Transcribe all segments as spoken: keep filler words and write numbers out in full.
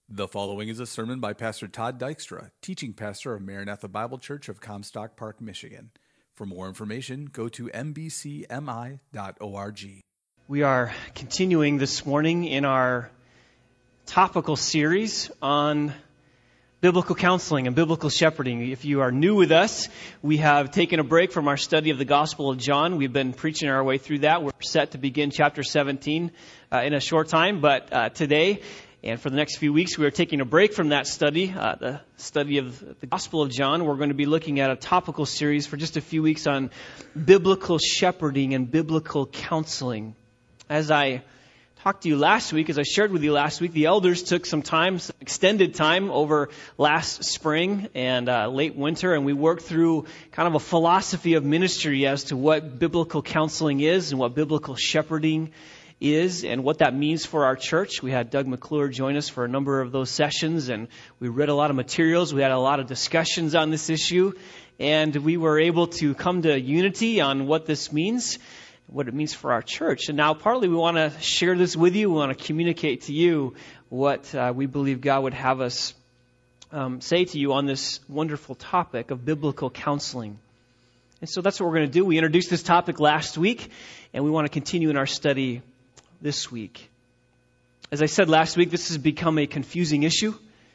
The following is a sermon by Pastor Todd Dykstra, teaching pastor of Maranatha Bible Church of Comstock Park, Michigan. For more information, go to m b c m i dot org. We are continuing this morning in our topical series on biblical counseling and biblical shepherding. If you are new with us, we have taken a break from our study of the Gospel of John. We've been preaching our way through that. We're set to begin chapter seventeen uh, in a short time, but uh, today and for the next few weeks, we are taking a break from that study, uh, the study of the Gospel of John. We're going to be looking at a topical series for just a few weeks on biblical shepherding and biblical counseling. As I talked to you last week, as I shared with you last week, the elders took some time, some extended time over last spring and uh, late winter, and we worked through kind of a philosophy of ministry as to what biblical counseling is and what biblical shepherding is and what that means for our church. We had Doug McClure join us for a number of those sessions, and we read a lot of materials. We had a lot of discussions on this issue, and we were able to come to unity on what this means, what it means for our church. And now partly we want to share this with you. We want to communicate to you what uh, we believe God would have us um, say to you on this wonderful topic of biblical counseling. And so that's what we're going to do. We introduced this topic last week, and we want to continue in our study this week. As I said last week, this has become a confusing issue.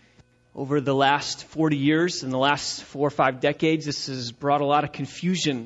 Over the last forty years, in the last four or five decades, this has brought a lot of confusion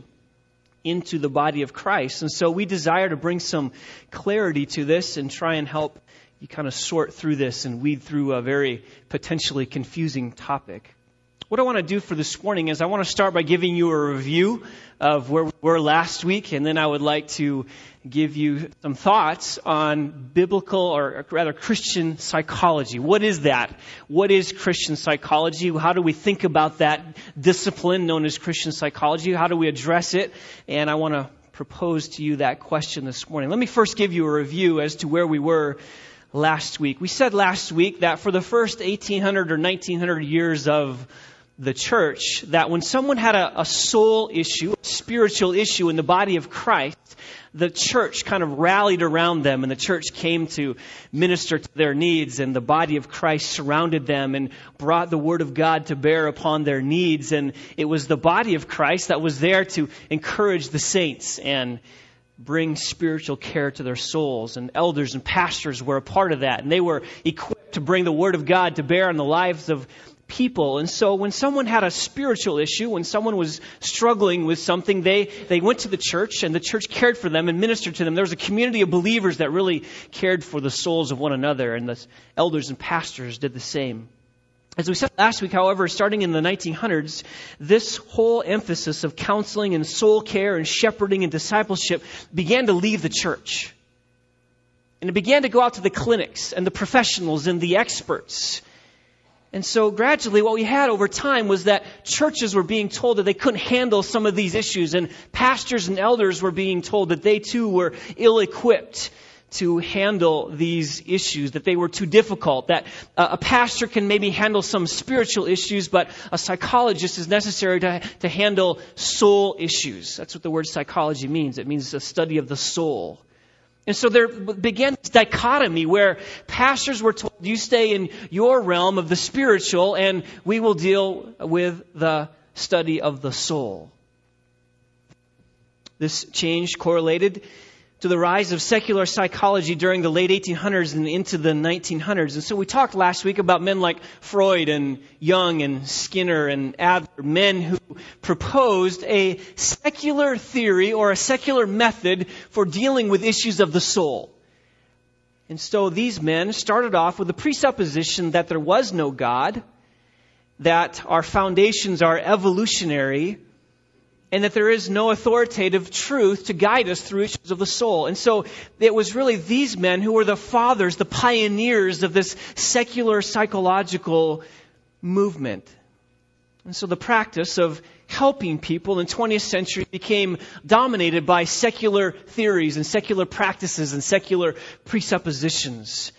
into the body of Christ. And so we desire to bring some clarity to this and try and help you kind of sort through this and weed through a very potentially confusing topic. What I want to do for this morning is I want to start by giving you a review of where we were last week, and then I would like to give you some thoughts on biblical, or rather Christian psychology. What is that? What is Christian psychology? How do we think about that discipline known as Christian psychology? How do we address it? And I want to propose to you that question this morning. Let me first give you a review as to where we were last week. We said last week that for the first eighteen hundred or nineteen hundred years of the church, that when someone had a, a soul issue, a spiritual issue in the body of Christ, the church kind of rallied around them, and the church came to minister to their needs, and the body of Christ surrounded them and brought the Word of God to bear upon their needs. And it was the body of Christ that was there to encourage the saints and bring spiritual care to their souls. And elders and pastors were a part of that, and they were equipped to bring the Word of God to bear on the lives of people. And so when someone had a spiritual issue, when someone was struggling with something, they, they went to the church, and the church cared for them and ministered to them. There was a community of believers that really cared for the souls of one another, and the elders and pastors did the same. As we said last week, however, starting in the nineteen hundreds, this whole emphasis of counseling and soul care and shepherding and discipleship began to leave the church. And it began to go out to the clinics and the professionals and the experts. And so gradually what we had over time was that churches were being told that they couldn't handle some of these issues, and pastors and elders were being told that they too were ill-equipped to handle these issues, that they were too difficult, that uh, a pastor can maybe handle some spiritual issues, but a psychologist is necessary to, to handle soul issues. That's what the word psychology means. It means a study of the soul. And so there began this dichotomy where pastors were told, you stay in your realm of the spiritual, and we will deal with the study of the soul. This change correlated to the rise of secular psychology during the late eighteen hundreds and into the nineteen hundreds. And so we talked last week about men like Freud and Jung and Skinner and Adler, men who proposed a secular theory or a secular method for dealing with issues of the soul. And so these men started off with the presupposition that there was no God, that our foundations are evolutionary, and that there is no authoritative truth to guide us through issues of the soul. And so it was really these men who were the fathers, the pioneers of this secular psychological movement. And so the practice of helping people in the twentieth century became dominated by secular theories and secular practices and secular presuppositions.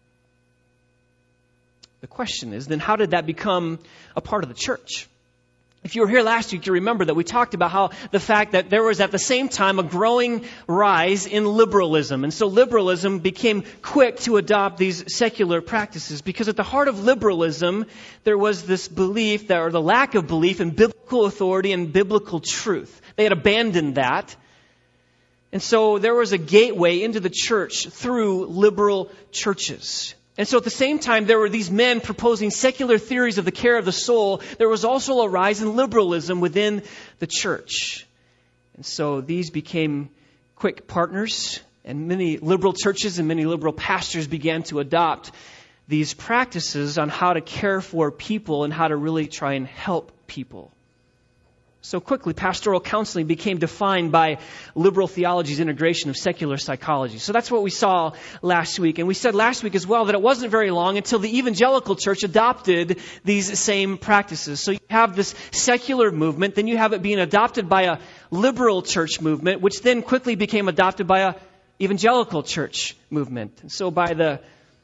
The question is, then how did that become a part of the church? If you were here last week, you remember that we talked about how the fact that there was at the same time a growing rise in liberalism. And so liberalism became quick to adopt these secular practices because at the heart of liberalism, there was this belief that, or the lack of belief in biblical authority and biblical truth. They had abandoned that. And so there was a gateway into the church through liberal churches. And so at the same time, there were these men proposing secular theories of the care of the soul. There was also a rise in liberalism within the church. And so these became quick partners, and many liberal churches and many liberal pastors began to adopt these practices on how to care for people and how to really try and help people. So quickly, pastoral counseling became defined by liberal theology's integration of secular psychology. So that's what we saw last week. And we said last week as well that it wasn't very long until the evangelical church adopted these same practices. So you have this secular movement, then you have it being adopted by a liberal church movement, which then quickly became adopted by a evangelical church movement. And so by the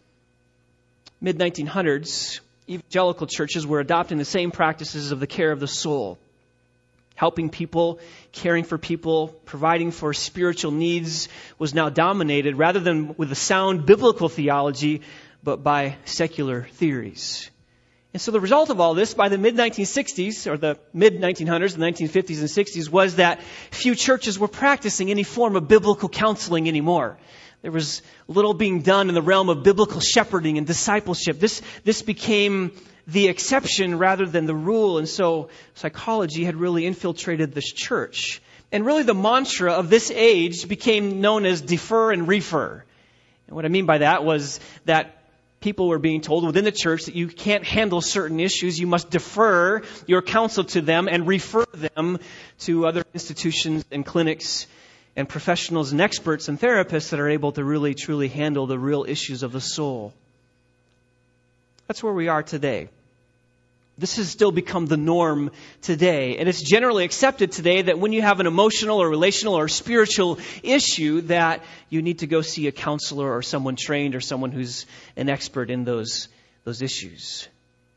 mid nineteen hundreds, evangelical churches were adopting the same practices of the care of the soul. Helping people, caring for people, providing for spiritual needs was now dominated rather than with a sound biblical theology, but by secular theories. And so the result of all this by the mid nineteen sixties, or the mid nineteen hundreds, the nineteen fifties and sixties, was that few churches were practicing any form of biblical counseling anymore. There was little being done in the realm of biblical shepherding and discipleship. This, this became the exception rather than the rule. And so psychology had really infiltrated this church. And really the mantra of this age became known as defer and refer. And what I mean by that was that people were being told within the church that you can't handle certain issues. You must defer your counsel to them and refer them to other institutions and clinics and professionals and experts and therapists that are able to really truly handle the real issues of the soul. That's where we are today. This has still become the norm today. And it's generally accepted today that when you have an emotional or relational or spiritual issue that you need to go see a counselor or someone trained or someone who's an expert in those, those issues.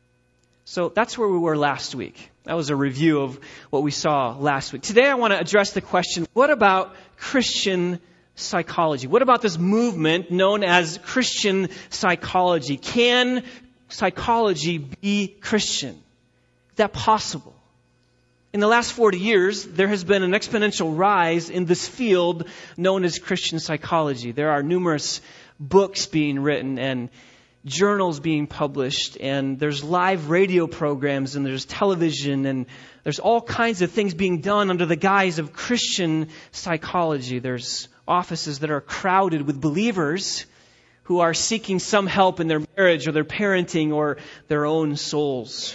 So that's where we were last week. That was a review of what we saw last week. Today I want to address the question, what about Christian psychology? What about this movement known as Christian psychology? Can psychology be Christian? Is that possible? In the last forty years, there has been an exponential rise in this field known as Christian psychology. There are numerous books being written and journals being published, and there's live radio programs, and there's television, and there's all kinds of things being done under the guise of Christian psychology. There's offices that are crowded with believers who are seeking some help in their marriage or their parenting or their own souls.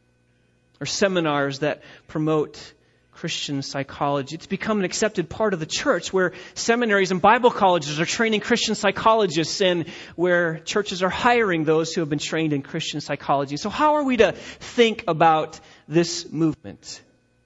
Or seminars that promote Christian psychology. It's become an accepted part of the church where seminaries and Bible colleges are training Christian psychologists and where churches are hiring those who have been trained in Christian psychology. So how are we to think about this movement?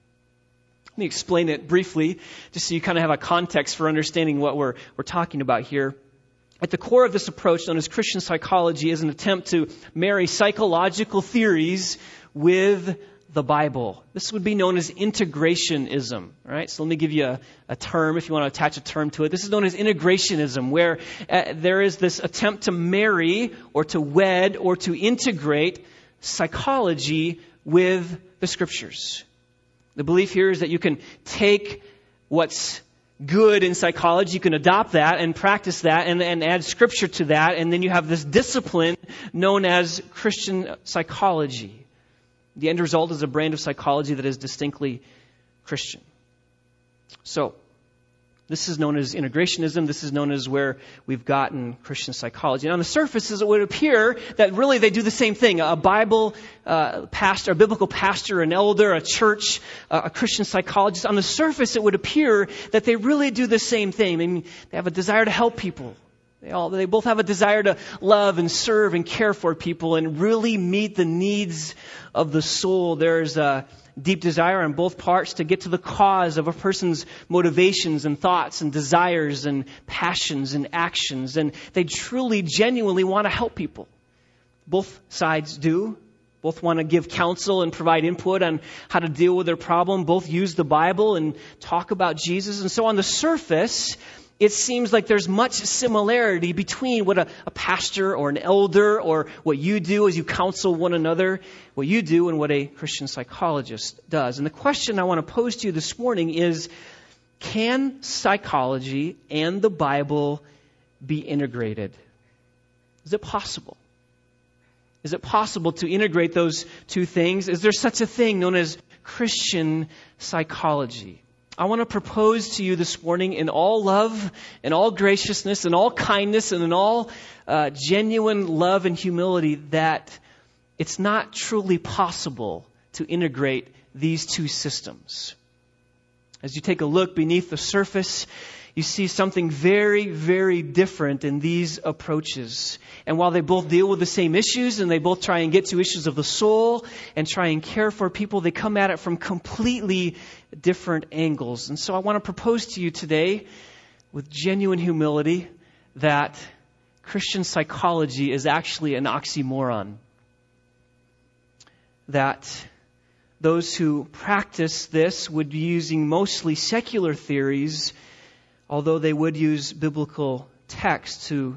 Let me explain it briefly just so you kind of have a context for understanding what we're, we're talking about here. At the core of this approach, known as Christian psychology, is an attempt to marry psychological theories with the Bible. This would be known as integrationism. All right, so let me give you a, a term if you want to attach a term to it. This is known as integrationism, where uh, there is this attempt to marry or to wed or to integrate psychology with the Scriptures. The belief here is that you can take what's good in psychology, you can adopt that and practice that and, and add Scripture to that, and then you have this discipline known as Christian psychology. The end result is a brand of psychology that is distinctly Christian. So, this is known as integrationism. This is known as where we've gotten Christian psychology. And on the surface, it would appear that really they do the same thing. A Bible uh, pastor, a biblical pastor, an elder, a church, uh, a Christian psychologist. On the surface, it would appear that they really do the same thing. I mean, they have a desire to help people. They all, they both have a desire to love and serve and care for people and really meet the needs of the soul. There's a deep desire on both parts to get to the cause of a person's motivations and thoughts and desires and passions and actions. And they truly, genuinely want to help people. Both sides do. Both want to give counsel and provide input on how to deal with their problem. Both use the Bible and talk about Jesus. And so on the surface, it seems like there's much similarity between what a, a pastor or an elder or what you do as you counsel one another, what you do and what a Christian psychologist does. And the question I want to pose to you this morning is, can psychology and the Bible be integrated? Is it possible? Is it possible to integrate those two things? Is there such a thing known as Christian psychology? I want to propose to you this morning in all love, in all graciousness, in all kindness, and in all uh, genuine love and humility that it's not truly possible to integrate these two systems. As you take a look beneath the surface, you see something very, very different in these approaches. And while they both deal with the same issues and they both try and get to issues of the soul and try and care for people, they come at it from completely different angles. And so I want to propose to you today, with genuine humility, that Christian psychology is actually an oxymoron. That those who practice this would be using mostly secular theories, although they would use biblical text to,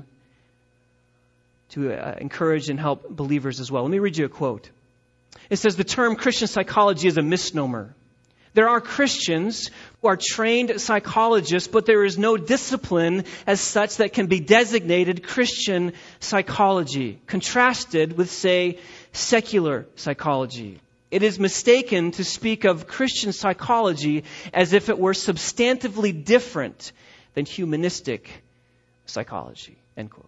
to uh, encourage and help believers as well. Let me read you a quote. It says, "The term Christian psychology is a misnomer. There are Christians who are trained psychologists, but there is no discipline as such that can be designated Christian psychology, contrasted with, say, secular psychology. It is mistaken to speak of Christian psychology as if it were substantively different than humanistic psychology." End quote.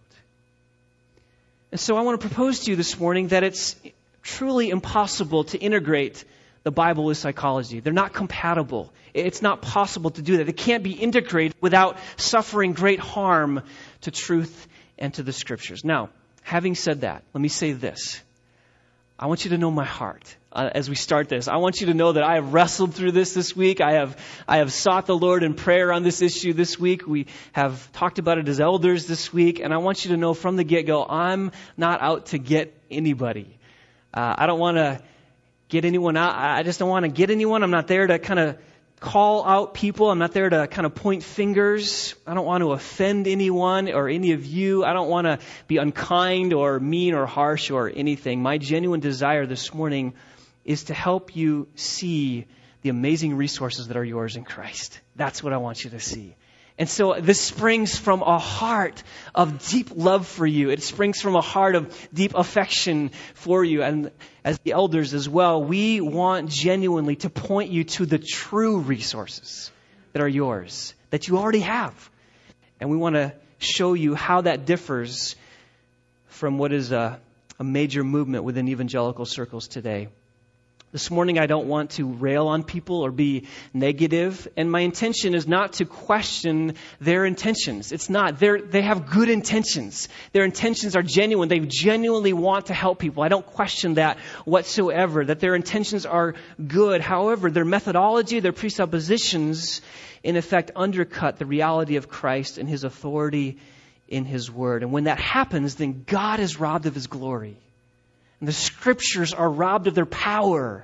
And so I want to propose to you this morning that it's truly impossible to integrate the Bible with psychology. They're not compatible. It's not possible to do that. It can't be integrated without suffering great harm to truth and to the Scriptures. Now, having said that, let me say this. I want you to know my heart uh, as we start this. I want you to know that I have wrestled through this this week. I have I have sought the Lord in prayer on this issue this week. We have talked about it as elders this week. And I want you to know from the get-go, I'm not out to get anybody. Uh, I don't want to get anyone out. I just don't want to get anyone. I'm not there to kind of call out people. I'm not there to kind of point fingers. I don't want to offend anyone or any of you. I don't want to be unkind or mean or harsh or anything. My genuine desire this morning is to help you see the amazing resources that are yours in Christ. That's what I want you to see. And so this springs from a heart of deep love for you. It springs from a heart of deep affection for you. And as the elders as well, we want genuinely to point you to the true resources that are yours, that you already have. And we want to show you how that differs from what is a, a major movement within evangelical circles today. This morning I don't want to rail on people or be negative, and my intention is not to question their intentions. It's not. They're, they have good intentions. Their intentions are genuine. They genuinely want to help people. I don't question that whatsoever, that their intentions are good. However, their methodology, their presuppositions, in effect, undercut the reality of Christ and His authority in His Word. And when that happens, then God is robbed of His glory. And the Scriptures are robbed of their power.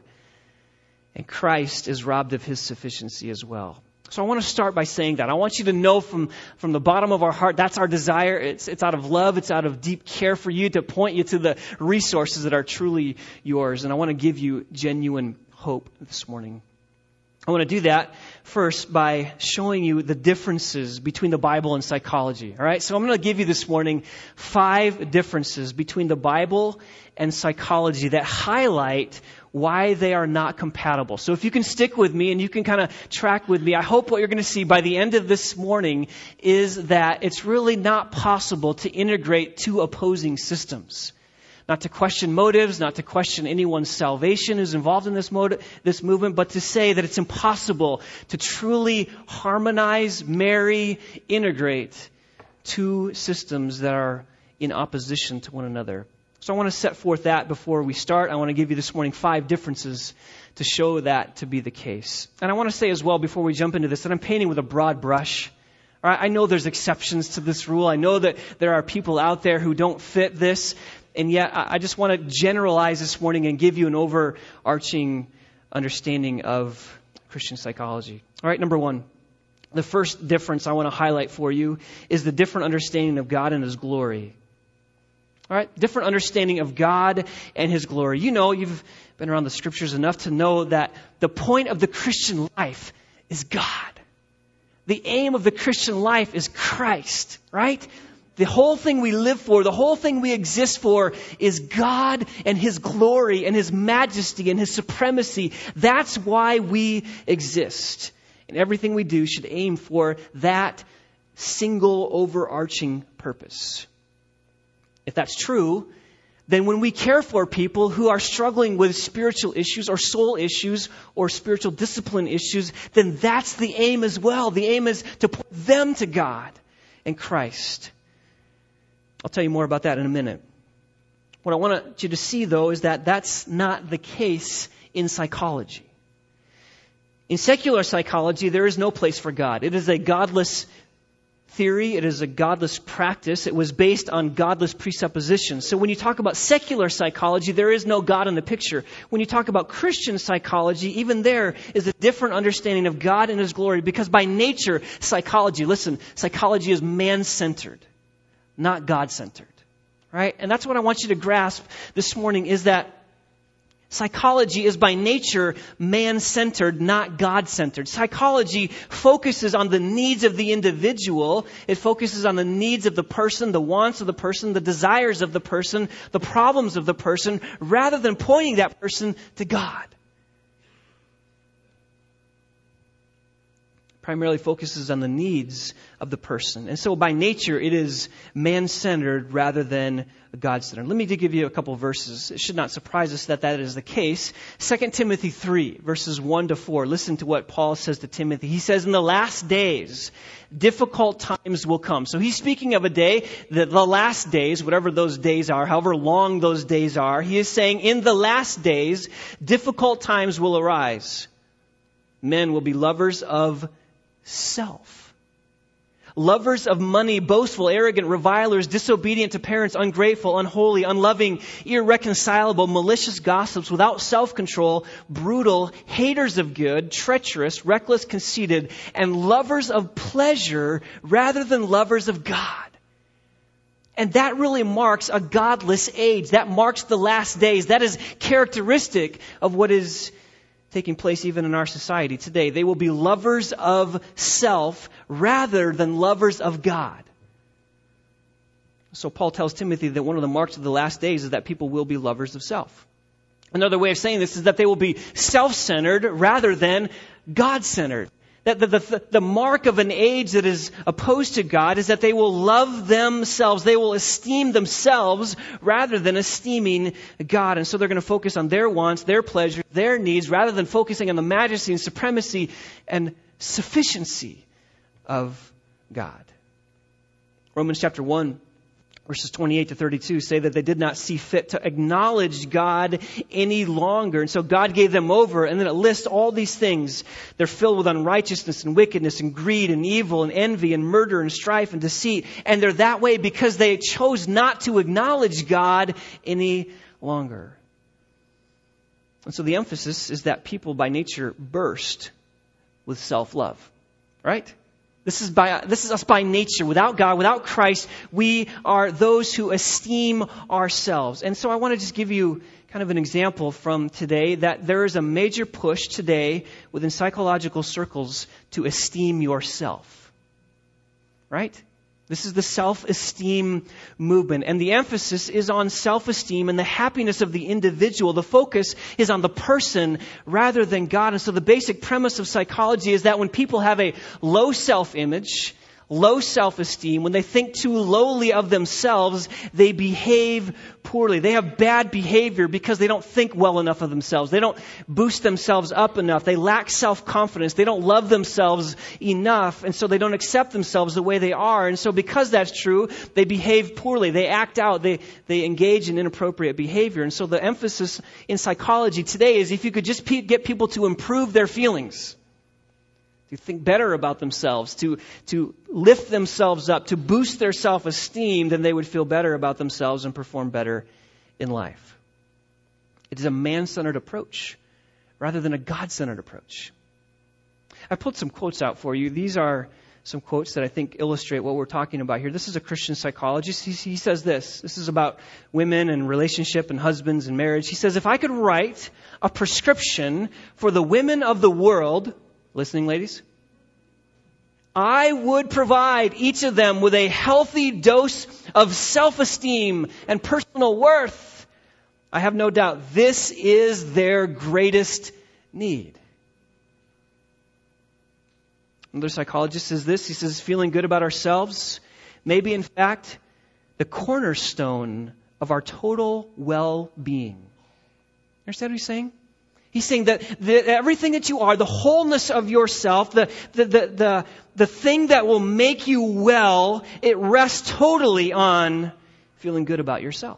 And Christ is robbed of His sufficiency as well. So I want to start by saying that. I want you to know from, from the bottom of our heart, that's our desire. It's, it's out of love. It's out of deep care for you, to point you to the resources that are truly yours. And I want to give you genuine hope this morning. I want to do that first by showing you the differences between the Bible and psychology. All right, so I'm going to give you this morning five differences between the Bible and psychology that highlight why they are not compatible. So if you can stick with me and you can kind of track with me, I hope what you're going to see by the end of this morning is that it's really not possible to integrate two opposing systems. Not to question motives, not to question anyone's salvation who's involved in this motive, this movement, but to say that it's impossible to truly harmonize, marry, integrate two systems that are in opposition to one another. So I want to set forth that before we start. I want to give you this morning five differences to show that to be the case. And I want to say as well before we jump into this that I'm painting with a broad brush. All right, I know there's exceptions to this rule. I know that there are people out there who don't fit this. And yet, I just want to generalize this morning and give you an overarching understanding of Christian psychology. All right, number one. The first difference I want to highlight for you is the different understanding of God and His glory. All right, different understanding of God and His glory. You know, you've been around the Scriptures enough to know that the point of the Christian life is God. The aim of the Christian life is Christ, right? The whole thing we live for, the whole thing we exist for is God and His glory and His majesty and His supremacy. That's why we exist. And everything we do should aim for that single overarching purpose. If that's true, then when we care for people who are struggling with spiritual issues or soul issues or spiritual discipline issues, then that's the aim as well. The aim is to point them to God and Christ. I'll tell you more about that in a minute. What I want you to see, though, is that that's not the case in psychology. In secular psychology, there is no place for God. It is a godless theory. It is a godless practice. It was based on godless presuppositions. So when you talk about secular psychology, there is no God in the picture. When you talk about Christian psychology, even there is a different understanding of God and His glory, because by nature, psychology, listen, psychology is man-centered, not God-centered. Right? And that's what I want you to grasp this morning, is that psychology is by nature man-centered, not God-centered. Psychology focuses on the needs of the individual. It focuses on the needs of the person, the wants of the person, the desires of the person, the problems of the person, rather than pointing that person to God. Primarily focuses on the needs of the person. And so by nature, it is man-centered rather than God-centered. Let me give you a couple verses. It should not surprise us that that is the case. Second Timothy three, verses one to four. Listen to what Paul says to Timothy. He says, in the last days, difficult times will come. So he's speaking of a day, the, the last days, whatever those days are, however long those days are. He is saying, in the last days, difficult times will arise. Men will be lovers of self. Lovers of money, boastful, arrogant, revilers, disobedient to parents, ungrateful, unholy, unloving, irreconcilable, malicious gossips, without self-control, brutal, haters of good, treacherous, reckless, conceited, and lovers of pleasure rather than lovers of God. And that really marks a godless age. That marks the last days. That is characteristic of what is taking place even in our society today. They will be lovers of self rather than lovers of God. So Paul tells Timothy that one of the marks of the last days is that people will be lovers of self. Another way of saying this is that they will be self-centered rather than God-centered. That the, the, the mark of an age that is opposed to God is that they will love themselves. They will esteem themselves rather than esteeming God. And so they're going to focus on their wants, their pleasures, their needs, rather than focusing on the majesty and supremacy and sufficiency of God. Romans chapter one, verses twenty-eight to thirty-two say that they did not see fit to acknowledge God any longer. And so God gave them over. And then it lists all these things. They're filled with unrighteousness and wickedness and greed and evil and envy and murder and strife and deceit. And they're that way because they chose not to acknowledge God any longer. And so the emphasis is that people by nature burst with self-love. Right? This is by this is us by nature. Without God, without Christ, we are those who esteem ourselves. And so I want to just give you kind of an example from today that there is a major push today within psychological circles to esteem yourself. Right? This is the self-esteem movement. And the emphasis is on self-esteem and the happiness of the individual. The focus is on the person rather than God. And so the basic premise of psychology is that when people have a low self-image, low self-esteem, when they think too lowly of themselves, they behave poorly. They have bad behavior because they don't think well enough of themselves. They don't boost themselves up enough. They lack self-confidence. They don't love themselves enough. And so they don't accept themselves the way they are. And so because that's true, they behave poorly. They act out. They, they engage in inappropriate behavior. And so the emphasis in psychology today is if you could just pe- get people to improve their feelings, to think better about themselves, to, to lift themselves up, to boost their self-esteem, then they would feel better about themselves and perform better in life. It is a man-centered approach rather than a God-centered approach. I pulled some quotes out for you. These are some quotes that I think illustrate what we're talking about here. This is a Christian psychologist. He, he says this. This is about women and relationship and husbands and marriage. He says, if I could write a prescription for the women of the world, listening ladies, I would provide each of them with a healthy dose of self-esteem and personal worth. I have no doubt this is their greatest need. Another psychologist says this. He says, feeling good about ourselves may be, in fact, the cornerstone of our total well-being. Understand what he's saying? He's saying that the, everything that you are, the wholeness of yourself, the, the, the, the, the thing that will make you well, it rests totally on feeling good about yourself.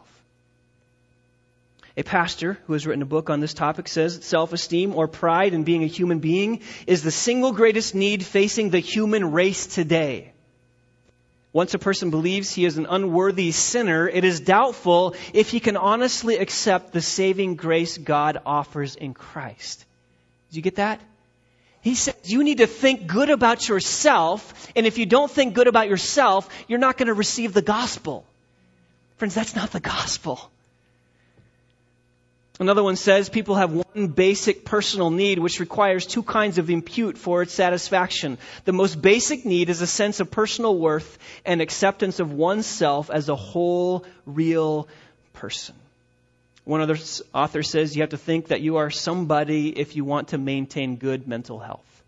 A pastor who has written a book on this topic says self-esteem or pride in being a human being is the single greatest need facing the human race today. Once a person believes he is an unworthy sinner, it is doubtful if he can honestly accept the saving grace God offers in Christ. Did you get that? He says you need to think good about yourself, and if you don't think good about yourself, you're not going to receive the gospel. Friends, that's not the gospel. Another one says people have one basic personal need which requires two kinds of impute for its satisfaction. The most basic need is a sense of personal worth and acceptance of oneself as a whole, real person. One other author says you have to think that you are somebody if you want to maintain good mental health.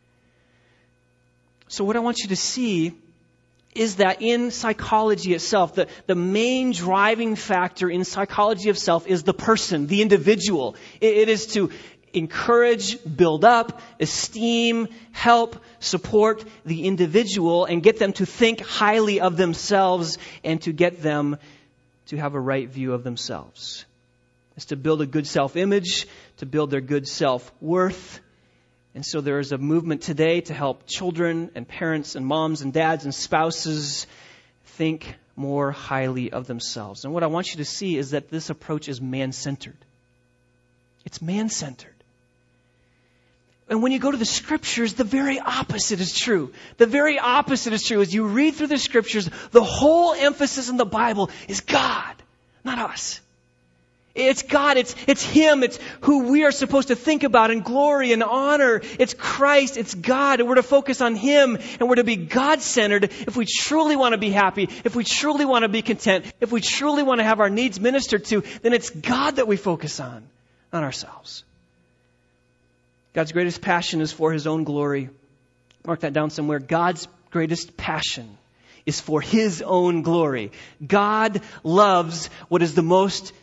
So what I want you to see is that in psychology itself, the, the main driving factor in psychology of self is the person, the individual. It, it is to encourage, build up, esteem, help, support the individual and get them to think highly of themselves and to get them to have a right view of themselves. It's to build a good self-image, to build their good self-worth. And so there is a movement today to help children and parents and moms and dads and spouses think more highly of themselves. And what I want you to see is that this approach is man-centered. It's man-centered. And when you go to the Scriptures, the very opposite is true. The very opposite is true. As you read through the Scriptures, the whole emphasis in the Bible is God, not us. It's God, it's, it's Him, it's who we are supposed to think about and glory and honor. It's Christ, it's God, and we're to focus on Him, and we're to be God-centered if we truly want to be happy, if we truly want to be content, if we truly want to have our needs ministered to, then it's God that we focus on, not ourselves. God's greatest passion is for His own glory. Mark that down somewhere. God's greatest passion is for His own glory. God loves what is the most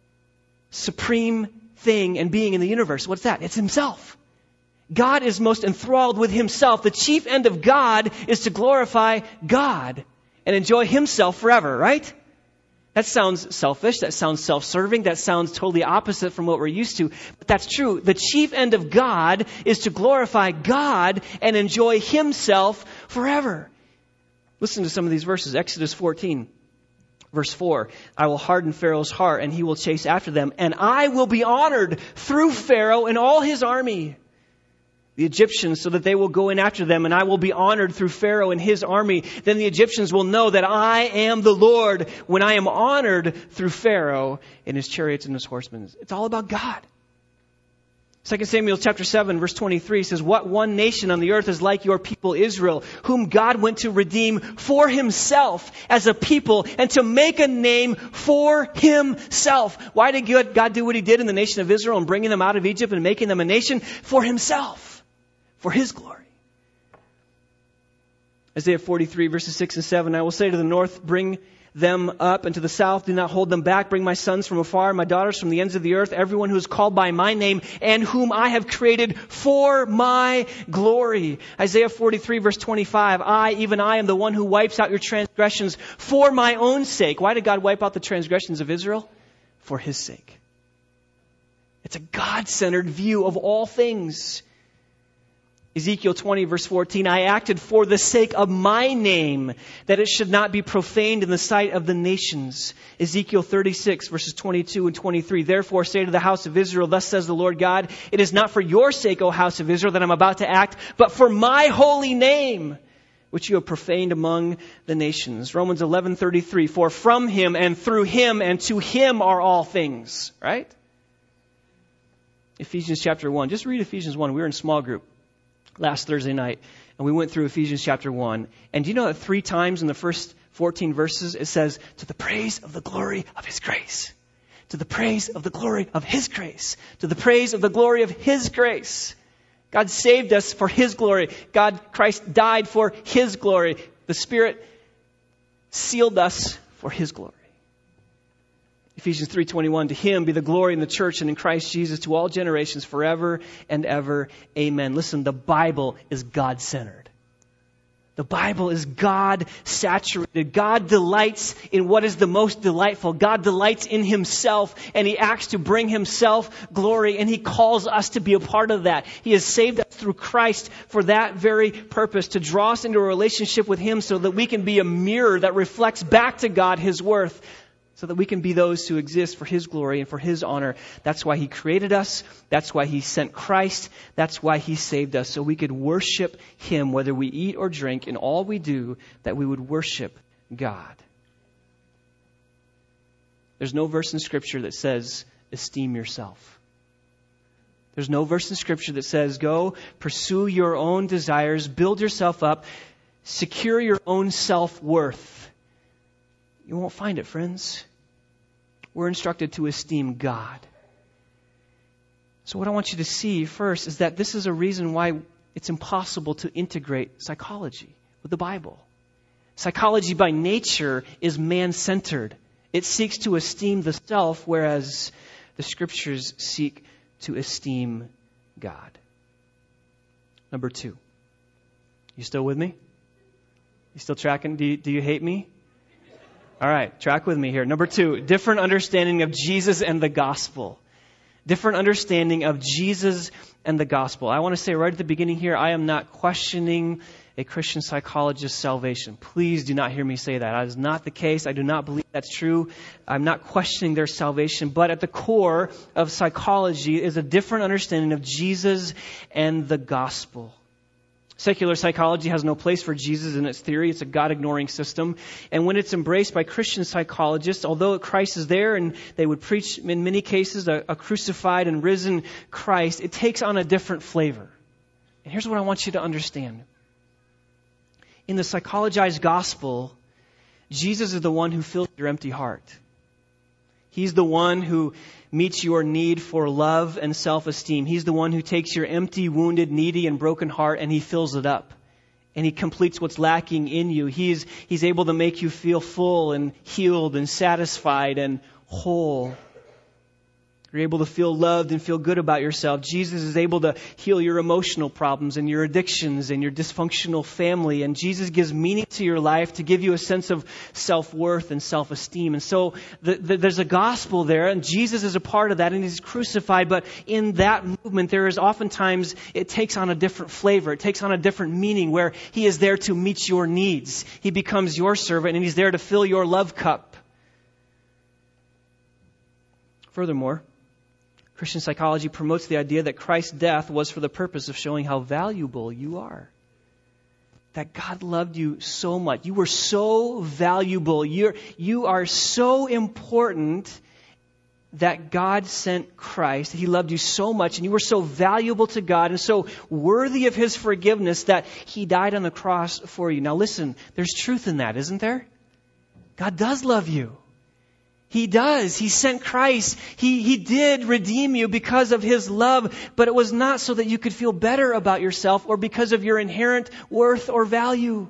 supreme thing and being in the universe. What's that? It's Himself. God is most enthralled with Himself. The chief end of God is to glorify God and enjoy Himself forever, right? That sounds selfish. That sounds self-serving. That sounds totally opposite from what we're used to. But that's true. The chief end of God is to glorify God and enjoy Himself forever. Listen to some of these verses. Exodus fourteen. Verse four, I will harden Pharaoh's heart and he will chase after them, and I will be honored through Pharaoh and all his army, the Egyptians, so that they will go in after them, and I will be honored through Pharaoh and his army. Then the Egyptians will know that I am the Lord when I am honored through Pharaoh and his chariots and his horsemen. It's all about God. Second Samuel chapter seven, verse twenty-three says, what one nation on the earth is like your people Israel, whom God went to redeem for Himself as a people and to make a name for Himself. Why did God do what He did in the nation of Israel and bringing them out of Egypt and making them a nation? For Himself, for His glory. Isaiah forty-three, verses six and seven, I will say to the north, bring them up, and to the south, do not hold them back. Bring my sons from afar, my daughters from the ends of the earth, everyone who is called by my name and whom I have created for my glory. Isaiah forty-three, verse twenty-five, I, even I, am the one who wipes out your transgressions for my own sake. Why did God wipe out the transgressions of Israel? For His sake. It's a God-centered view of all things. Ezekiel twenty, verse fourteen, I acted for the sake of my name, that it should not be profaned in the sight of the nations. Ezekiel thirty-six, verses twenty-two and twenty-three, therefore say to the house of Israel, thus says the Lord God, it is not for your sake, O house of Israel, that I'm about to act, but for my holy name, which you have profaned among the nations. Romans eleven thirty-three, for from him and through him and to him are all things. Right? Ephesians chapter one. Just read Ephesians one. We were in small group last Thursday night, and we went through Ephesians chapter one. And do you know that three times in the first fourteen verses it says, to the praise of the glory of His grace. To the praise of the glory of His grace. To the praise of the glory of His grace. God saved us for His glory. God, Christ died for His glory. The Spirit sealed us for His glory. Ephesians three twenty-one, to Him be the glory in the church and in Christ Jesus to all generations forever and ever. Amen. Listen, the Bible is God-centered. The Bible is God-saturated. God delights in what is the most delightful. God delights in Himself, and He acts to bring Himself glory, and He calls us to be a part of that. He has saved us through Christ for that very purpose, to draw us into a relationship with Him so that we can be a mirror that reflects back to God His worth, so that we can be those who exist for His glory and for His honor. That's why He created us. That's why He sent Christ. That's why He saved us, so we could worship Him, whether we eat or drink, in all we do, that we would worship God. There's no verse in Scripture that says, esteem yourself. There's no verse in Scripture that says, go pursue your own desires, build yourself up, secure your own self-worth. You won't find it, friends. We're instructed to esteem God. So what I want you to see first is that this is a reason why it's impossible to integrate psychology with the Bible. Psychology by nature is man-centered. It seeks to esteem the self, whereas the Scriptures seek to esteem God. Number two. You still with me? You still tracking? Do you, do you hate me? All right, track with me here. Number two, different understanding of Jesus and the gospel. Different understanding of Jesus and the gospel. I want to say right at the beginning here, I am not questioning a Christian psychologist's salvation. Please do not hear me say that. That is not the case. I do not believe that's true. I'm not questioning their salvation. But at the core of psychology is a different understanding of Jesus and the gospel. Secular psychology has no place for Jesus in its theory. It's a God-ignoring system. And when it's embraced by Christian psychologists, although Christ is there and they would preach in many cases a, a crucified and risen Christ, it takes on a different flavor. And here's what I want you to understand. In the psychologized gospel, Jesus is the one who fills your empty heart. He's the one who meets your need for love and self-esteem. He's the one who takes your empty, wounded, needy, and broken heart and He fills it up. And He completes what's lacking in you. He's, he's able to make you feel full and healed and satisfied and whole. You're able to feel loved and feel good about yourself. Jesus is able to heal your emotional problems and your addictions and your dysfunctional family. And Jesus gives meaning to your life to give you a sense of self-worth and self-esteem. And so the, the, there's a gospel there, and Jesus is a part of that, and He's crucified. But in that movement, there is oftentimes, it takes on a different flavor. It takes on a different meaning where He is there to meet your needs. He becomes your servant, and He's there to fill your love cup. Furthermore, Christian psychology promotes the idea that Christ's death was for the purpose of showing how valuable you are. That God loved you so much. You were so valuable. You're, you are so important that God sent Christ. He loved you so much, and you were so valuable to God and so worthy of His forgiveness that He died on the cross for you. Now listen, there's truth in that, isn't there? God does love you. He does. He sent Christ. He, he did redeem you because of His love, but it was not so that you could feel better about yourself or because of your inherent worth or value.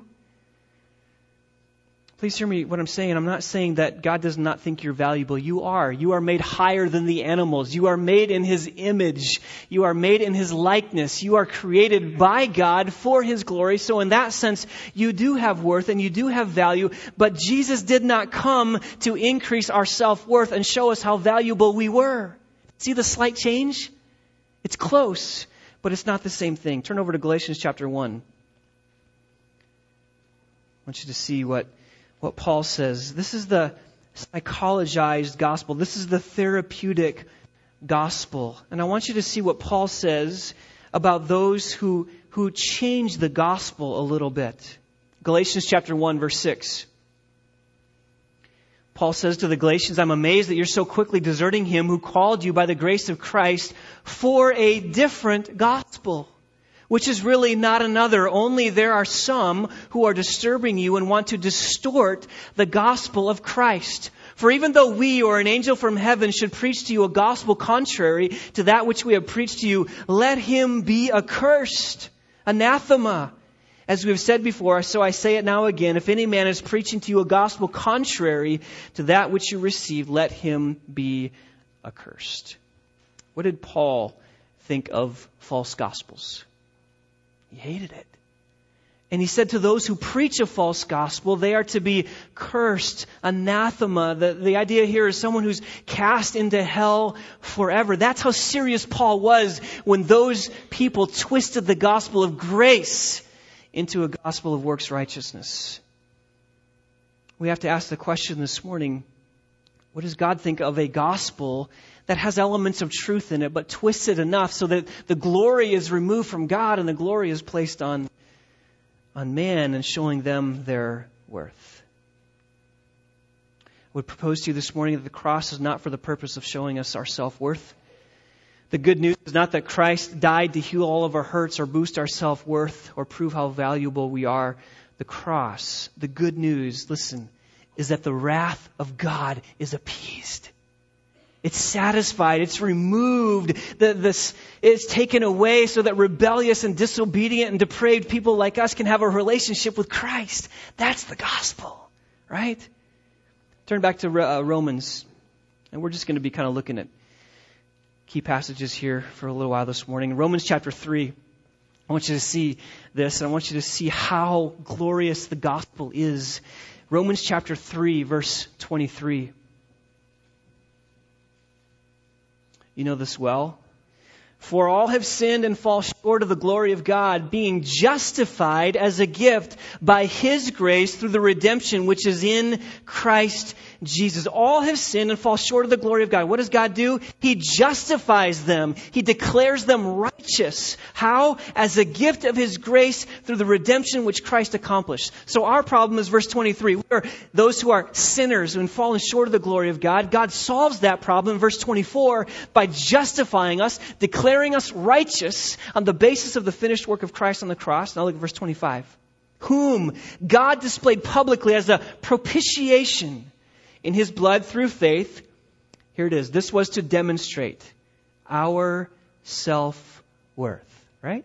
Please hear me what I'm saying. I'm not saying that God does not think you're valuable. You are. You are made higher than the animals. You are made in His image. You are made in His likeness. You are created by God for His glory. So in that sense, you do have worth and you do have value. But Jesus did not come to increase our self-worth and show us how valuable we were. See the slight change? It's close. but it's not the same thing. Turn over to Galatians chapter one. I want you to see what, what Paul says. This is the psychologized gospel. This is the therapeutic gospel. And I want you to see what Paul says about those who, who change the gospel a little bit. Galatians chapter one, verse six. Paul says to the Galatians, I'm amazed that you're so quickly deserting him who called you by the grace of Christ for a different gospel, which is really not another. Only there are some who are disturbing you and want to distort the gospel of Christ. For even though we or an angel from heaven should preach to you a gospel contrary to that which we have preached to you, let him be accursed, anathema. As we have said before, so I say it now again, if any man is preaching to you a gospel contrary to that which you received, let him be accursed. What did Paul think of false gospels? He hated it. And he said to those who preach a false gospel, they are to be cursed, anathema. The, the idea here is someone who's cast into hell forever. That's how serious Paul was when those people twisted the gospel of grace into a gospel of works righteousness. We have to ask the question this morning, what does God think of a gospel that has elements of truth in it, but twisted enough so that the glory is removed from God and the glory is placed on, on man and showing them their worth? I would propose to you this morning that the cross is not for the purpose of showing us our self-worth. The good news is not that Christ died to heal all of our hurts or boost our self-worth or prove how valuable we are. The cross, the good news, listen, is that the wrath of God is appeased. It's satisfied. It's removed. The, this, it's taken away so that rebellious and disobedient and depraved people like us can have a relationship with Christ. That's the gospel, right? Turn back to uh, Romans, and we're just going to be kind of looking at key passages here for a little while this morning. Romans chapter three. I want you to see this, and I want you to see how glorious the gospel is. Romans chapter three, verse twenty-three. You know this well. For all have sinned and fall short of the glory of God, being justified as a gift by His grace through the redemption which is in Christ Jesus. All have sinned and fall short of the glory of God. What does God do? He justifies them. He declares them righteous. How? As a gift of His grace through the redemption which Christ accomplished. So our problem is verse twenty-three. We are those who are sinners and fallen short of the glory of God. God solves that problem in verse twenty-four by justifying us, declaring us righteous on the basis of the finished work of Christ on the cross. Now look at verse twenty-five. Whom God displayed publicly as a propitiation in His blood through faith. Here it is. This was to demonstrate our self-worth. Right?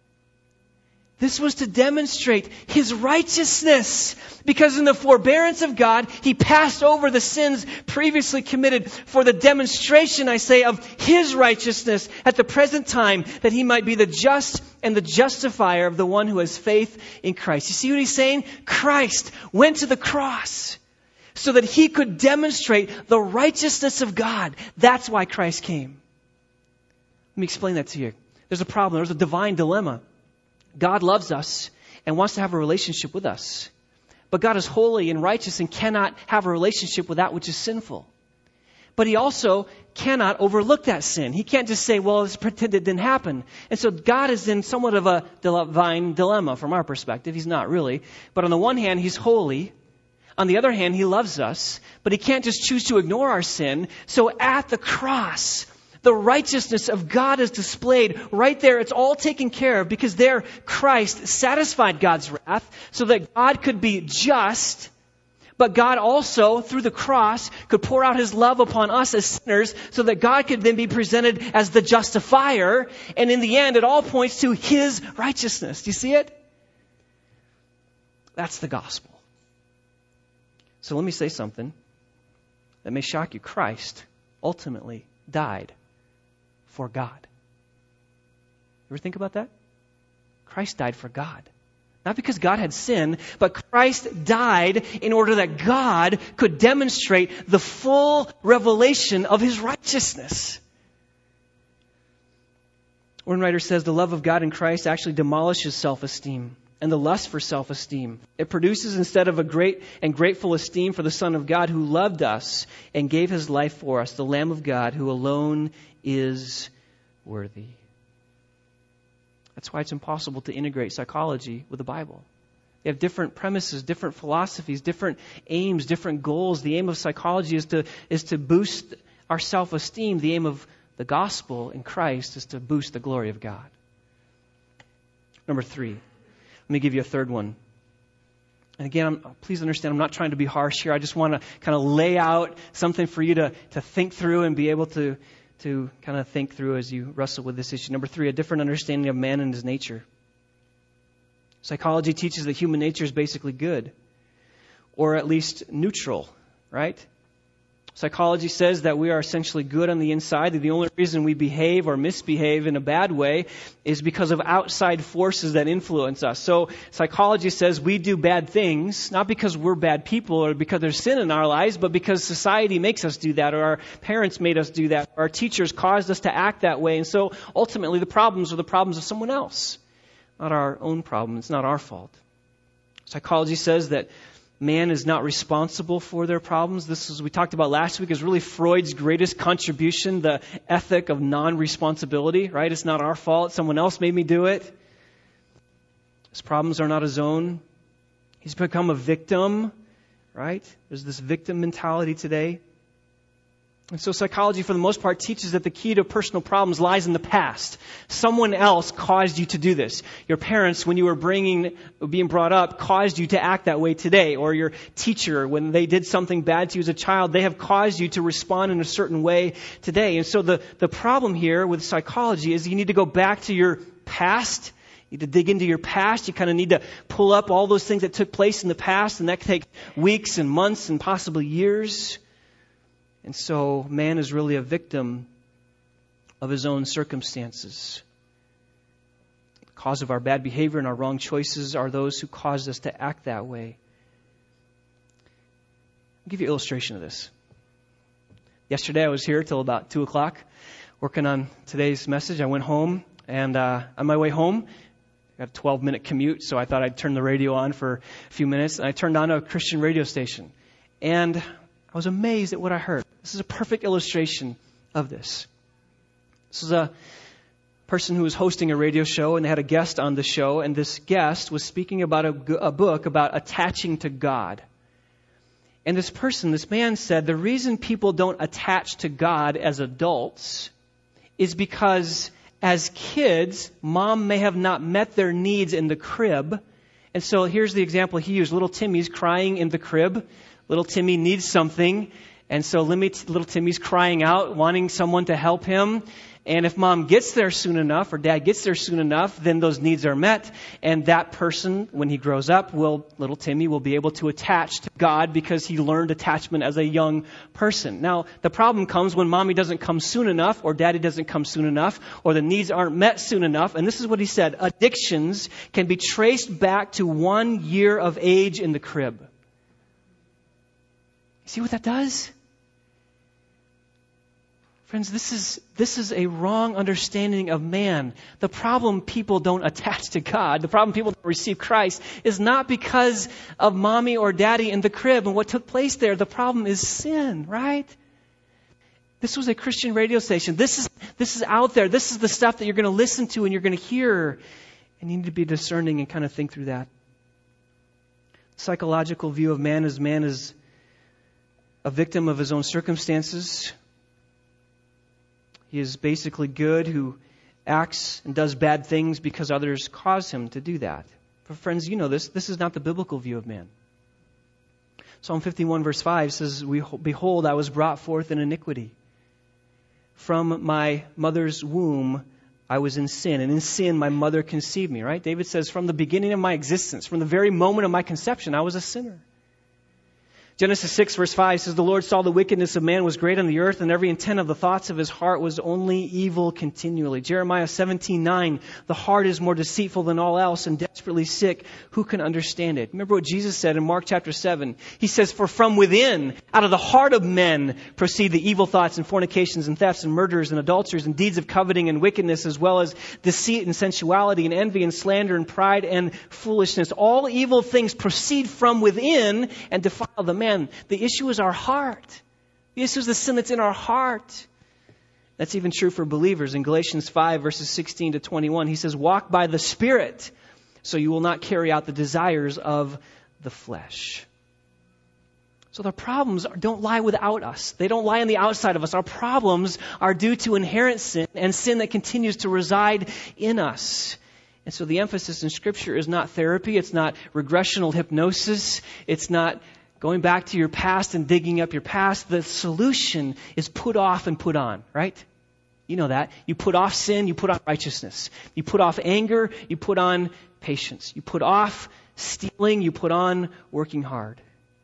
This was to demonstrate His righteousness. Because in the forbearance of God, He passed over the sins previously committed for the demonstration, I say, of His righteousness at the present time, that He might be the just and the justifier of the one who has faith in Christ. You see what He's saying? Christ went to the cross so that He could demonstrate the righteousness of God. That's why Christ came. Let me explain that to you. There's a problem. There's a divine dilemma. God loves us and wants to have a relationship with us. But God is holy and righteous and cannot have a relationship with that which is sinful. But He also cannot overlook that sin. He can't just say, well, let's pretend it didn't happen. And so God is in somewhat of a divine dilemma from our perspective. He's not really. But on the one hand, He's holy. On the other hand, He loves us. But He can't just choose to ignore our sin. So at the cross, the righteousness of God is displayed right there. It's all taken care of because there Christ satisfied God's wrath so that God could be just. But God also, through the cross, could pour out His love upon us as sinners so that God could then be presented as the justifier. And in the end, it all points to His righteousness. Do you see it? That's the gospel. So let me say something that may shock you. Christ ultimately died for God. You ever think about that? Christ died for God. Not because God had sin, but Christ died in order that God could demonstrate the full revelation of His righteousness. One writer says the love of God in Christ actually demolishes self-esteem and the lust for self-esteem. It produces, instead of a great and grateful esteem for the Son of God who loved us and gave his life for us, the Lamb of God who alone is worthy. That's why it's impossible to integrate psychology with the Bible. They have different premises, different philosophies, different aims, different goals. The aim of psychology is to is to boost our self-esteem. The aim of the gospel in Christ is to boost the glory of God. Number three. Let me give you a third one. And again, I'm, please understand, I'm not trying to be harsh here. I just want to kind of lay out something for you to, to think through and be able to, to kind of think through as you wrestle with this issue. Number three, a different understanding of man and his nature. Psychology teaches that human nature is basically good, or at least neutral, right? Psychology says that we are essentially good on the inside, that the only reason we behave or misbehave in a bad way is because of outside forces that influence us. So psychology says we do bad things, not because we're bad people or because there's sin in our lives, but because society makes us do that, or our parents made us do that, or our teachers caused us to act that way. And so ultimately the problems are the problems of someone else, not our own problem. It's not our fault. Psychology says that man is not responsible for their problems. This is, we talked about last week, is really Freud's greatest contribution, the ethic of non-responsibility, right? It's not our fault. Someone else made me do it. His problems are not his own. He's become a victim, right? There's this victim mentality today. And so psychology, for the most part, teaches that the key to personal problems lies in the past. Someone else caused you to do this. Your parents, when you were bringing, being brought up, caused you to act that way today. Or your teacher, when they did something bad to you as a child, they have caused you to respond in a certain way today. And so the, the problem here with psychology is you need to go back to your past. You need to dig into your past. You kind of need to pull up all those things that took place in the past, and that can take weeks and months and possibly years. And so man is really a victim of his own circumstances. The cause of our bad behavior and our wrong choices are those who caused us to act that way. I'll give you an illustration of this. Yesterday I was here till about two o'clock working on today's message. I went home, and uh, on my way home, I got a twelve-minute commute, so I thought I'd turn the radio on for a few minutes. And I turned on a Christian radio station. And I was amazed at what I heard. This is a perfect illustration of this. This is a person who was hosting a radio show, and they had a guest on the show, and this guest was speaking about a, a book about attaching to God. And this person, this man said, the reason people don't attach to God as adults is because as kids, mom may have not met their needs in the crib. And so here's the example he used. Little Timmy's crying in the crib. Little Timmy needs something, and so little Timmy's crying out, wanting someone to help him. And if mom gets there soon enough, or dad gets there soon enough, then those needs are met. And that person, when he grows up, will little Timmy will be able to attach to God because he learned attachment as a young person. Now, the problem comes when mommy doesn't come soon enough, or daddy doesn't come soon enough, or the needs aren't met soon enough. And this is what he said: addictions can be traced back to one year of age in the crib. See what that does? Friends, this is this is a wrong understanding of man. The problem people don't attach to God, the problem people don't receive Christ, is not because of mommy or daddy in the crib and what took place there. The problem is sin, right? This was a Christian radio station. This is this is out there. This is the stuff that you're going to listen to and you're going to hear. And you need to be discerning and kind of think through that. Psychological view of man is man is a victim of his own circumstances. He is basically good who acts and does bad things because others cause him to do that. But friends, you know this. This is not the biblical view of man. Psalm fifty-one verse five says, "Behold, I was brought forth in iniquity. From my mother's womb I was in sin, and in sin my mother conceived me." Right? David says, from the beginning of my existence, from the very moment of my conception, I was a sinner. Genesis six verse five says, the Lord saw the wickedness of man was great on the earth, and every intent of the thoughts of his heart was only evil continually. Jeremiah seventeen nine, the heart is more deceitful than all else and desperately sick. Who can understand it? Remember what Jesus said in Mark chapter seven. He says, for from within, out of the heart of men, proceed the evil thoughts and fornications and thefts and murders and adulteries and deeds of coveting and wickedness, as well as deceit and sensuality and envy and slander and pride and foolishness. All evil things proceed from within and defile the man. The issue is our heart. The issue is the sin that's in our heart. That's even true for believers. In Galatians five, verses sixteen to twenty-one, he says, walk by the Spirit, so you will not carry out the desires of the flesh. So the problems don't lie without us. They don't lie on the outside of us. Our problems are due to inherent sin and sin that continues to reside in us. And so the emphasis in Scripture is not therapy. It's not regressional hypnosis. It's not going back to your past and digging up your past. The solution is put off and put on, right? You know that. You put off sin, you put on righteousness. You put off anger, you put on patience. You put off stealing, you put on working hard.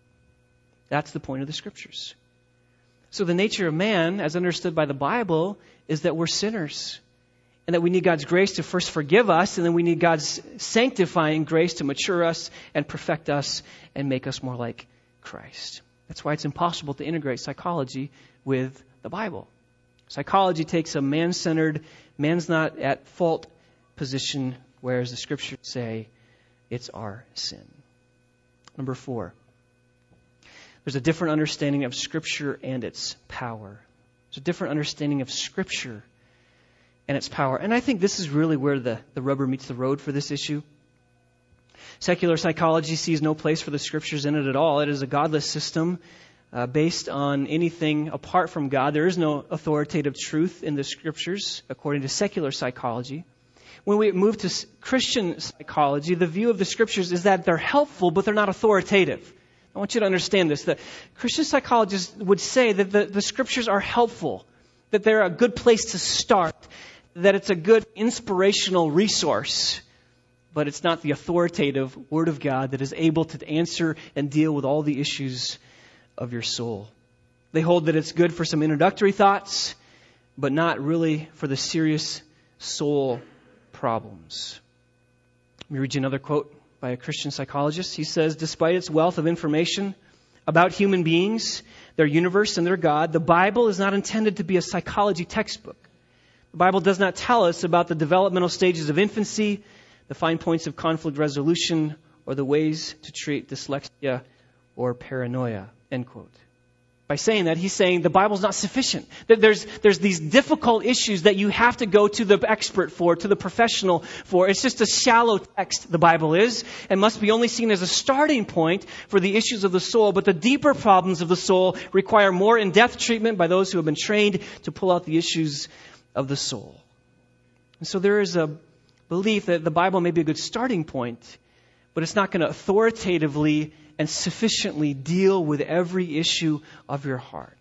That's the point of the Scriptures. So the nature of man, as understood by the Bible, is that we're sinners. And that we need God's grace to first forgive us, and then we need God's sanctifying grace to mature us and perfect us and make us more like Christ. That's why it's impossible to integrate psychology with the Bible. Psychology takes a man-centered, man's not at fault position, whereas the Scriptures say it's our sin. Number four, there's a different understanding of Scripture and its power. There's a different understanding of Scripture and its power. And I think this is really where the, the rubber meets the road for this issue. Secular psychology sees no place for the Scriptures in it at all. It is a godless system uh, based on anything apart from God. There is no authoritative truth in the Scriptures, according to secular psychology. When we move to Christian psychology, the view of the Scriptures is that they're helpful, but they're not authoritative. I want you to understand this. The Christian psychologists would say that the, the Scriptures are helpful, that they're a good place to start, that it's a good inspirational resource, but it's not the authoritative Word of God that is able to answer and deal with all the issues of your soul. They hold that it's good for some introductory thoughts, but not really for the serious soul problems. Let me read you another quote by a Christian psychologist. He says, despite its wealth of information about human beings, their universe, and their God, the Bible is not intended to be a psychology textbook. The Bible does not tell us about the developmental stages of infancy, the fine points of conflict resolution, or the ways to treat dyslexia or paranoia, end quote. By saying that, he's saying the Bible's not sufficient. That there's, there's these difficult issues that you have to go to the expert for, to the professional for. It's just a shallow text, the Bible is, and must be only seen as a starting point for the issues of the soul. But the deeper problems of the soul require more in-depth treatment by those who have been trained to pull out the issues of the soul. And so there is a belief that the Bible may be a good starting point, but it's not going to authoritatively and sufficiently deal with every issue of your heart.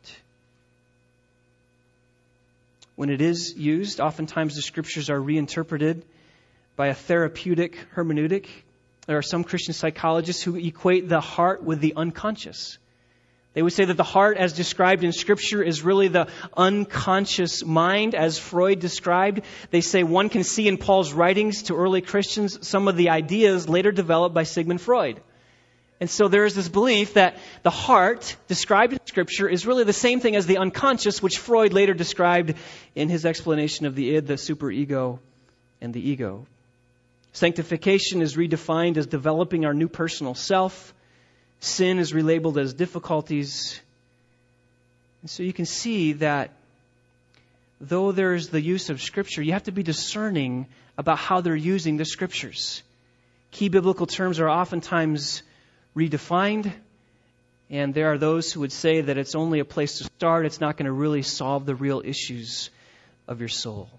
When it is used, oftentimes the Scriptures are reinterpreted by a therapeutic hermeneutic. There are some Christian psychologists who equate the heart with the unconscious. They would say that the heart, as described in Scripture, is really the unconscious mind, as Freud described. They say one can see in Paul's writings to early Christians some of the ideas later developed by Sigmund Freud. And so there is this belief that the heart, described in Scripture, is really the same thing as the unconscious, which Freud later described in his explanation of the id, the superego, and the ego. Sanctification is redefined as developing our new personal self. Sin is relabeled as difficulties. And so you can see that though there's the use of Scripture, you have to be discerning about how they're using the Scriptures. Key biblical terms are oftentimes redefined, and there are those who would say that it's only a place to start. It's not going to really solve the real issues of your soul.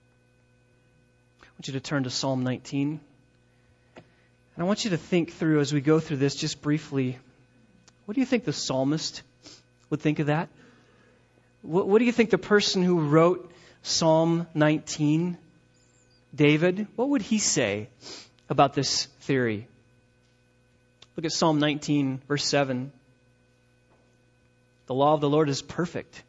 I want you to turn to Psalm nineteen. And I want you to think through, as we go through this just briefly, what do you think the psalmist would think of that? What, what do you think the person who wrote Psalm nineteen, David, what would he say about this theory? Look at Psalm nineteen, verse seven. The law of the Lord is perfect,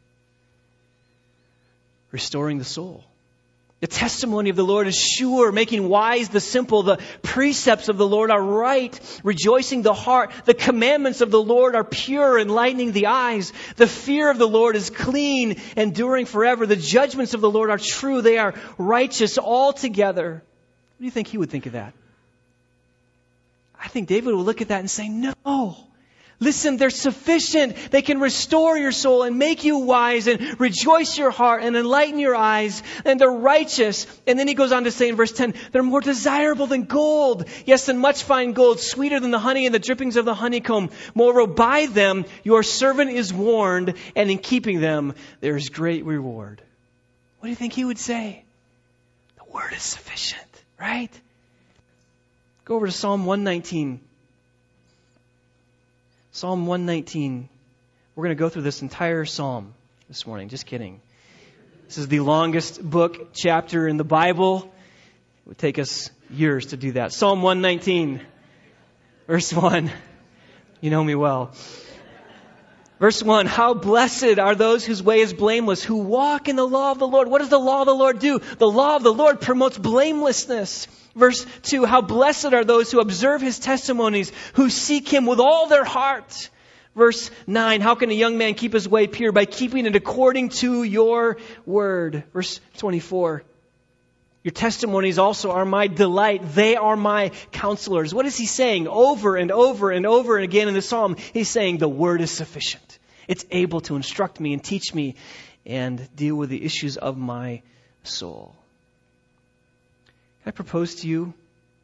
restoring the soul. The testimony of the Lord is sure, making wise the simple. The precepts of the Lord are right, rejoicing the heart. The commandments of the Lord are pure, enlightening the eyes. The fear of the Lord is clean, enduring forever. The judgments of the Lord are true. They are righteous altogether. What do you think he would think of that? I think David would look at that and say, no. Listen, they're sufficient. They can restore your soul and make you wise and rejoice your heart and enlighten your eyes. And they're righteous. And then he goes on to say in verse ten, they're more desirable than gold. Yes, than much fine gold, sweeter than the honey and the drippings of the honeycomb. Moreover, by them your servant is warned, and in keeping them there is great reward. What do you think he would say? The word is sufficient, right? Go over to Psalm one nineteen. Psalm one nineteen. We're going to go through this entire psalm this morning. Just kidding. This is the longest book, chapter in the Bible. It would take us years to do that. Psalm one nineteen, verse one. You know me well. Verse one, how blessed are those whose way is blameless, who walk in the law of the Lord. What does the law of the Lord do? The law of the Lord promotes blamelessness. Verse two, how blessed are those who observe his testimonies, who seek him with all their heart. Verse nine, how can a young man keep his way pure? By keeping it according to your word. Verse twenty-four, your testimonies also are my delight. They are my counselors. What is he saying over and over and over and again in the psalm? He's saying the word is sufficient. It's able to instruct me and teach me and deal with the issues of my soul. Can I propose to you,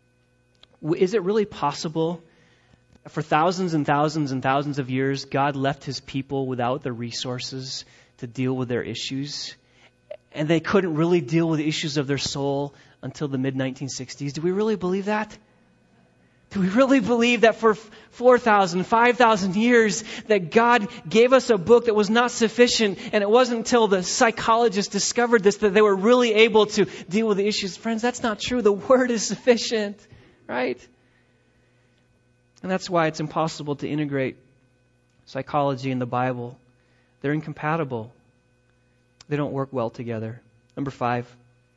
is it really possible that for thousands and thousands and thousands of years, God left his people without the resources to deal with their issues? And they couldn't really deal with the issues of their soul until the mid nineteen sixties. Do we really believe that? Do we really believe that for four thousand, five thousand years that God gave us a book that was not sufficient, and it wasn't until the psychologists discovered this that they were really able to deal with the issues? Friends, that's not true. The Word is sufficient, right? And that's why it's impossible to integrate psychology and the Bible. They're incompatible. They don't work well together. Number five.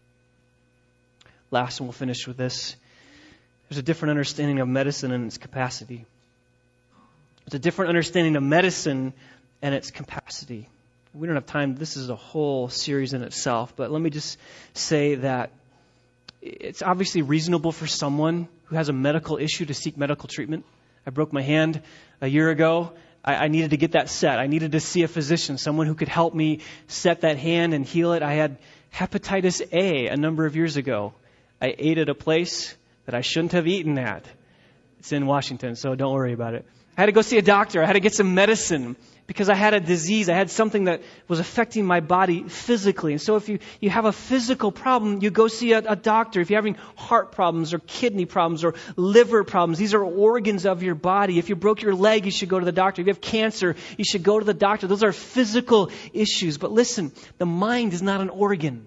Last, and we'll finish with this. There's a different understanding of medicine and its capacity. There's a different understanding of medicine and its capacity. We don't have time. This is a whole series in itself. But let me just say that it's obviously reasonable for someone who has a medical issue to seek medical treatment. I broke my hand a year ago. I, I needed to get that set. I needed to see a physician, someone who could help me set that hand and heal it. I had hepatitis A a number of years ago. I ate at a place that I shouldn't have eaten at. It's in Washington, so don't worry about it. I had to go see a doctor. I had to get some medicine because I had a disease. I had something that was affecting my body physically. And so if you, you have a physical problem, you go see a, a doctor. If you're having heart problems or kidney problems or liver problems, these are organs of your body. If you broke your leg, you should go to the doctor. If you have cancer, you should go to the doctor. Those are physical issues. But listen, the mind is not an organ.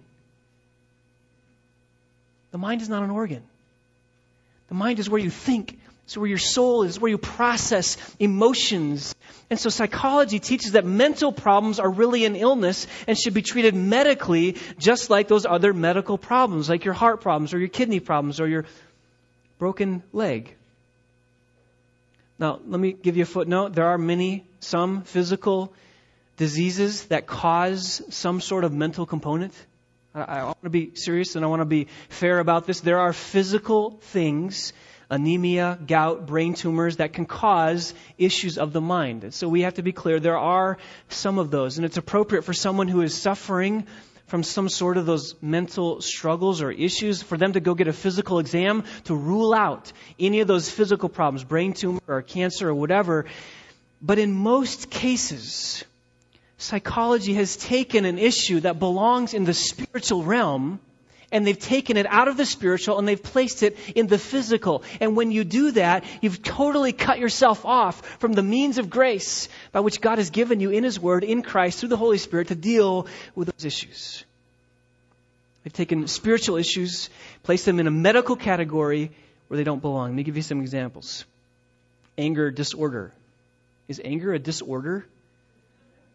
The mind is not an organ. The mind is where you think. It's where your soul is, where you process emotions. And so psychology teaches that mental problems are really an illness and should be treated medically, just like those other medical problems, like your heart problems or your kidney problems or your broken leg. Now, let me give you a footnote. There are many, some physical diseases that cause some sort of mental component. I, I want to be serious and I want to be fair about this. There are physical things, anemia, gout, brain tumors, that can cause issues of the mind. So we have to be clear, there are some of those. And it's appropriate for someone who is suffering from some sort of those mental struggles or issues for them to go get a physical exam to rule out any of those physical problems, brain tumor or cancer or whatever. But in most cases, psychology has taken an issue that belongs in the spiritual realm, and they've taken it out of the spiritual and they've placed it in the physical. And when you do that, you've totally cut yourself off from the means of grace by which God has given you in His Word, in Christ, through the Holy Spirit, to deal with those issues. They've taken spiritual issues, placed them in a medical category where they don't belong. Let me give you some examples. Anger disorder. Is anger a disorder?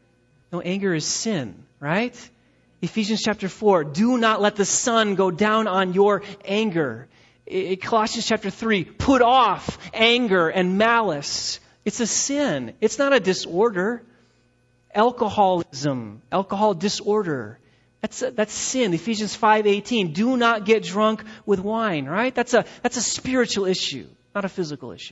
No, anger is sin, right? Ephesians chapter four, do not let the sun go down on your anger. I- Colossians chapter three, put off anger and malice. It's a sin. It's not a disorder. Alcoholism, alcohol disorder. That's a, that's sin. Ephesians five eighteen, do not get drunk with wine, right? That's a that's a spiritual issue, not a physical issue.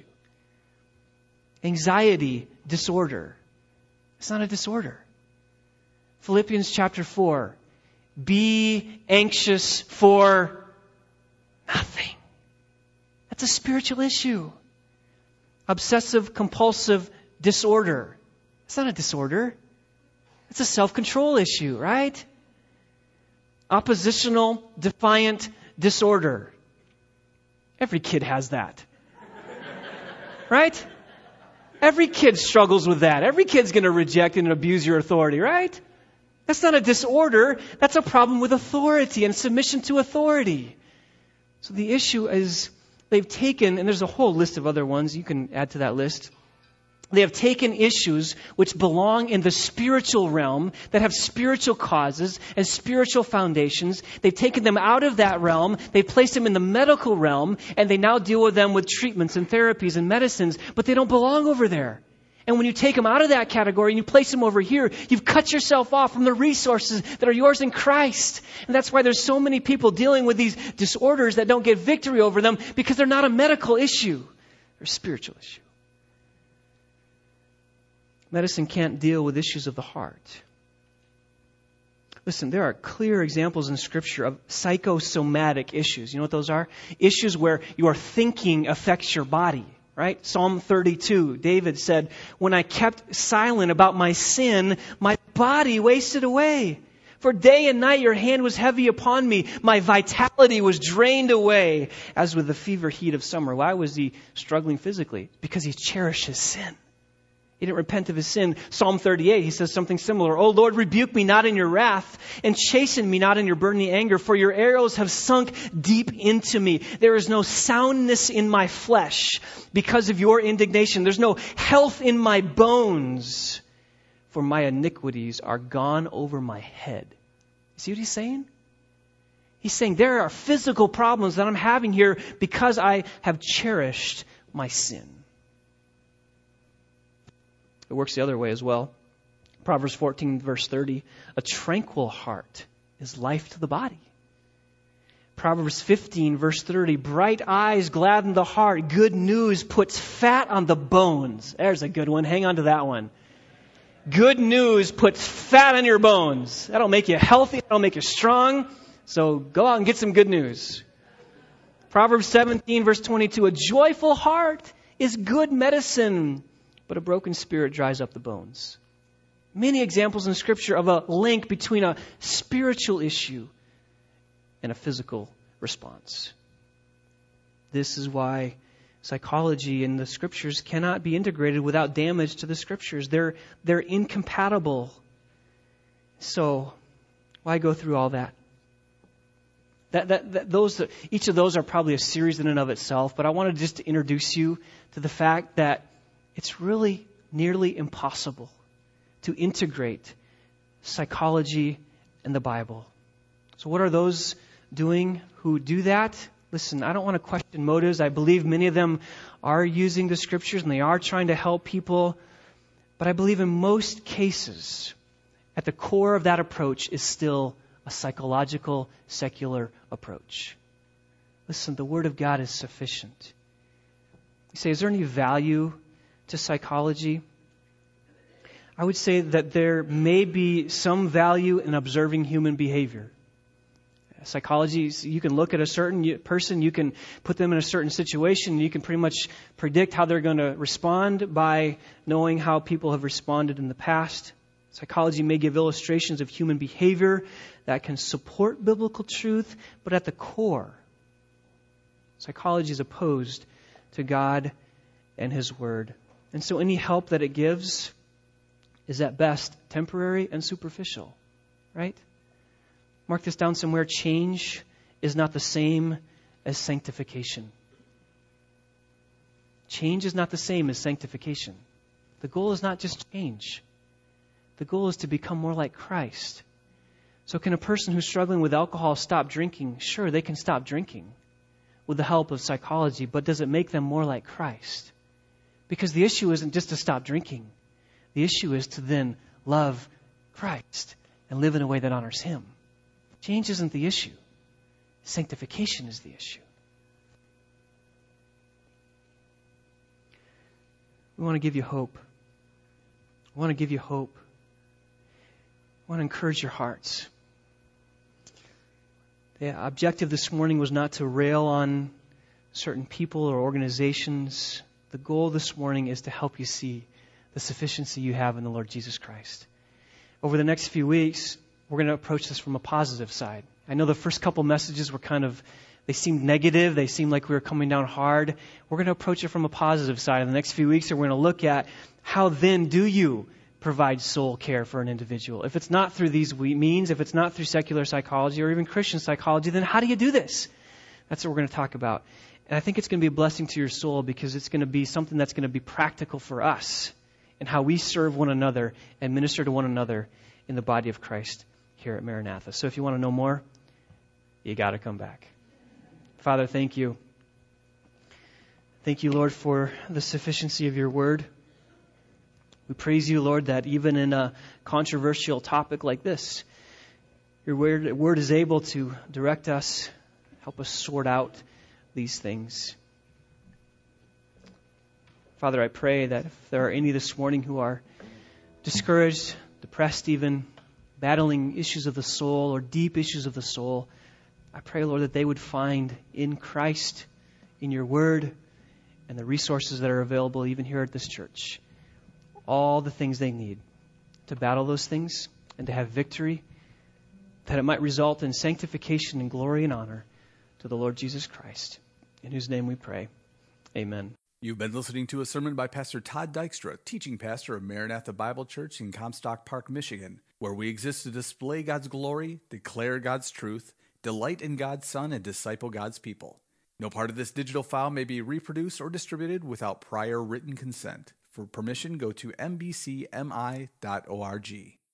Anxiety disorder. It's not a disorder. Philippians chapter four, be anxious for nothing. That's a spiritual issue. Obsessive compulsive disorder. It's not a disorder. It's a self-control issue, right? Oppositional defiant disorder. Every kid has that. Right? Every kid struggles with that. Every kid's going to reject and abuse your authority, right? That's not a disorder. That's a problem with authority and submission to authority. So the issue is they've taken, and there's a whole list of other ones you can add to that list. They have taken issues which belong in the spiritual realm, that have spiritual causes and spiritual foundations. They've taken them out of that realm. They've placed them in the medical realm, and they now deal with them with treatments and therapies and medicines, but they don't belong over there. And when you take them out of that category and you place them over here, you've cut yourself off from the resources that are yours in Christ. And that's why there's so many people dealing with these disorders that don't get victory over them, because they're not a medical issue. They're a spiritual issue. Medicine can't deal with issues of the heart. Listen, there are clear examples in Scripture of psychosomatic issues. You know what those are? Issues where your thinking affects your body. Right? Psalm thirty-two, David said, when I kept silent about my sin, my body wasted away. For day and night your hand was heavy upon me. My vitality was drained away as with the fever heat of summer. Why was he struggling physically? Because he cherished his sin. He didn't repent of his sin. Psalm thirty-eight, he says something similar. O Lord, rebuke me not in your wrath, and chasten me not in your burning anger, for your arrows have sunk deep into me. There is no soundness in my flesh because of your indignation. There's no health in my bones, for my iniquities are gone over my head. You see what he's saying? He's saying there are physical problems that I'm having here because I have cherished my sin. It works the other way as well. Proverbs fourteen, verse thirty, a tranquil heart is life to the body. Proverbs fifteen, verse thirty, bright eyes gladden the heart. Good news puts fat on the bones. There's a good one. Hang on to that one. Good news puts fat on your bones. That'll make you healthy. That'll make you strong. So go out and get some good news. Proverbs seventeen, verse twenty-two, a joyful heart is good medicine, but a broken spirit dries up the bones. Many examples in Scripture of a link between a spiritual issue and a physical response. This is why psychology and the Scriptures cannot be integrated without damage to the Scriptures. They're, they're incompatible. So, why go through all that? That, that, that those, each of those are probably a series in and of itself, but I wanted just to introduce you to the fact that it's really nearly impossible to integrate psychology and the Bible. So what are those doing who do that? Listen, I don't want to question motives. I believe many of them are using the Scriptures and they are trying to help people. But I believe in most cases, at the core of that approach is still a psychological, secular approach. Listen, the Word of God is sufficient. You say, is there any value to psychology? I would say that there may be some value in observing human behavior. Psychology, you can look at a certain person, you can put them in a certain situation, you can pretty much predict how they're going to respond by knowing how people have responded in the past. Psychology may give illustrations of human behavior that can support biblical truth, but at the core, psychology is opposed to God and His Word. And so any help that it gives is at best temporary and superficial, right? Mark this down somewhere. Change is not the same as sanctification. Change is not the same as sanctification. The goal is not just change. The goal is to become more like Christ. So can a person who's struggling with alcohol stop drinking? Sure, they can stop drinking with the help of psychology, but does it make them more like Christ? Because the issue isn't just to stop drinking. The issue is to then love Christ and live in a way that honors Him. Change isn't the issue. Sanctification is the issue. We want to give you hope. We want to give you hope. I want to encourage your hearts. The objective this morning was not to rail on certain people or organizations. The goal this morning is to help you see the sufficiency you have in the Lord Jesus Christ. Over the next few weeks, we're going to approach this from a positive side. I know the first couple messages were kind of, they seemed negative. They seemed like we were coming down hard. We're going to approach it from a positive side. In the next few weeks, we're going to look at how then do you provide soul care for an individual. If it's not through these means, if it's not through secular psychology or even Christian psychology, then how do you do this? That's what we're going to talk about. And I think it's going to be a blessing to your soul because it's going to be something that's going to be practical for us and how we serve one another and minister to one another in the body of Christ here at Maranatha. So if you want to know more, you got to come back. Father, thank you. Thank you, Lord, for the sufficiency of your word. We praise you, Lord, that even in a controversial topic like this, your word, word is able to direct us, help us sort out these things. Father, I pray that if there are any this morning who are discouraged, depressed even, battling issues of the soul or deep issues of the soul, I pray, Lord, that they would find in Christ, in your word, and the resources that are available even here at this church, all the things they need to battle those things and to have victory, that it might result in sanctification and glory and honor to the Lord Jesus Christ, in whose name we pray. Amen. You've been listening to a sermon by Pastor Todd Dykstra, teaching pastor of Maranatha Bible Church in Comstock Park, Michigan, where we exist to display God's glory, declare God's truth, delight in God's Son, and disciple God's people. No part of this digital file may be reproduced or distributed without prior written consent. For permission, go to m b c m i dot org.